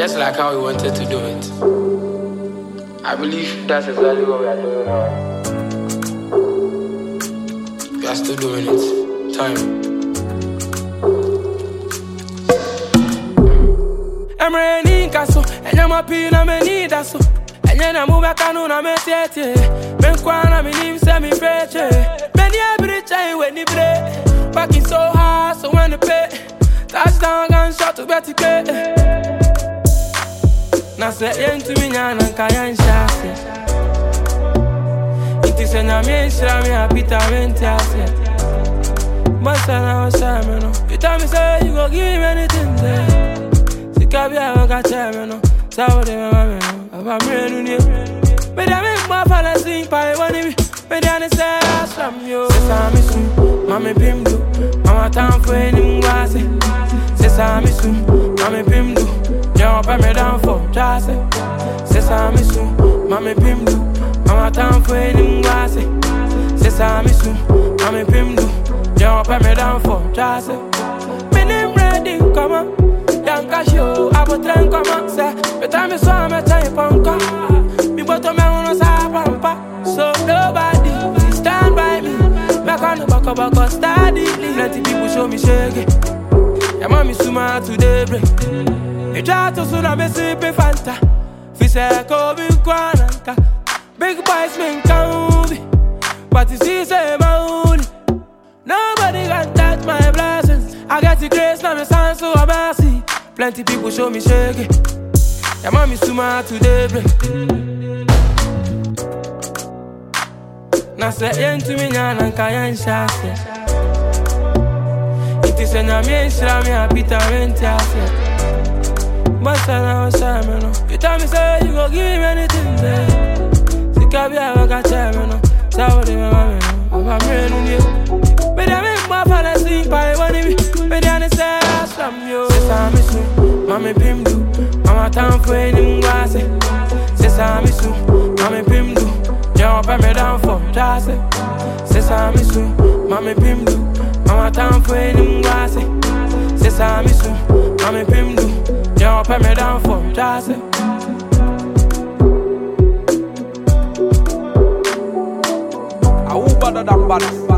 just like how we wanted to do it. I believe that's exactly what we are doing now. We are still doing it. Time. I'm ready, Casso, and I'm a pin, I'm a need that so. And then I move back on a message. Men kwana me leave semi fresh. Many every time when they play. Back is so hard, so when they pay. Touchdown gunshot to Betty K. Now say yen to me and Kayan Shasi. It is an amazing me a Peter Ventias. But I was Simon. You tell me say you go give me anything there. Sikabia got Simon. Saudi mama. I'm ready. But I make my father sing by one of me. But I say from you. Sesame soon, Mammy Pimdo. Mama time for any was it. Sesame soon, Mammy Pimdo. Jump me down for just it. Sesame soon, Mammy Pimdo. Mama time for any was it. Sesame soon, Mammy Pimdo. Jump me down for just it. Me name ready, come on. Young Casio, I will try and come on, sir. But time is so much time on car. Me bought a man on a pampa. So nobody stand by me. Back on the back of steady. Plenty people show me shaking. Your mommy suma to the break. You try to soon have a sippy Fanta. Fish a Kobe Kwananka. Big boys men can't be. But you see, say my only. Nobody can touch my blessings. I got the grace, now my son so mercy. Plenty people show me shaking. Your mommy suma to the break. Now say yen to me and Kayan Shasi. It is an amazing me a Peter Ventias. But I was Simon. You tell me say you go give me anything there. Sikabia got Simon. Saudi mama. I'm ready. But I make my father sing by one of me. But I say from you. Sesame soon, Mammy Pimdo. Mama time for any was it. Sesame soon, Mammy Pimdo. Jump me down for just it. Sesame soon, Mammy Pimdo. Mama time for any was it. Sesame soon, Mammy Pimdo. Jump me down for just it. Who better than bad?